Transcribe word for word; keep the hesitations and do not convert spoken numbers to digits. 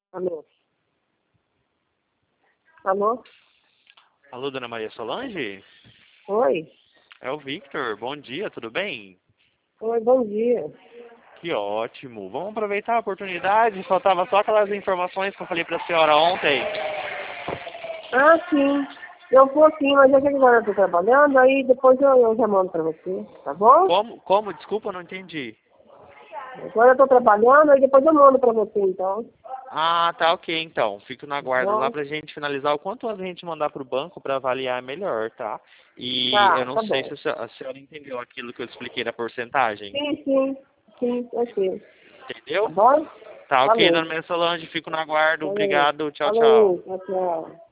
Alô? Alô? Alô, dona Maria Solange? Oi? É o Victor. Bom dia, tudo bem? Oi, bom dia. Que ótimo. Vamos aproveitar a oportunidade. Faltava só aquelas informações que eu falei para a senhora ontem. Ah, sim. Eu vou sim, mas eu sei que agora eu tô trabalhando, aí depois eu, eu já mando pra você, tá bom? Como? Como? Desculpa, eu não entendi. Agora eu tô trabalhando, aí depois eu mando pra você, então. Ah, tá ok então. Fico na Tá guarda lá bom? pra gente finalizar o quanto antes a gente mandar pro banco para avaliar melhor, tá? E Tá, eu não tá sei bom. se a senhora a senhora entendeu aquilo que eu expliquei da porcentagem. Sim, sim, sim, ok. Tá Entendeu? bom? Tá ok, Falou. dona Maria Solange. Fico na guarda. Falou. Obrigado. Tchau, tchau. Falou, tchau, tchau.